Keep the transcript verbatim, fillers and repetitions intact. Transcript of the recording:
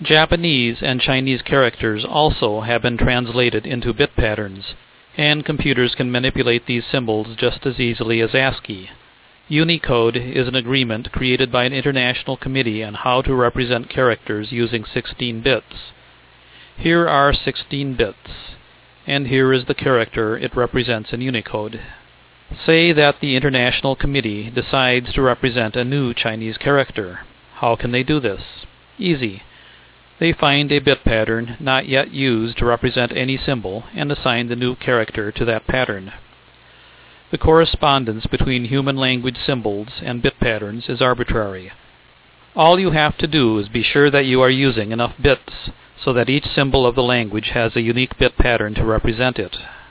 Japanese and Chinese characters also have been translated into bit patterns, and computers can manipulate these symbols just as easily as ASCII. Unicode is an agreement created by an international committee on how to represent characters using sixteen bits. Here are sixteen bits, and here is the character it represents in Unicode. Say that the International Committee decides to represent a new Chinese character. How can they do this? Easy. They find a bit pattern not yet used to represent any symbol and assign the new character to that pattern. The correspondence between human language symbols and bit patterns is arbitrary. All you have to do is be sure that you are using enough bits so that each symbol of the language has a unique bit pattern to represent it.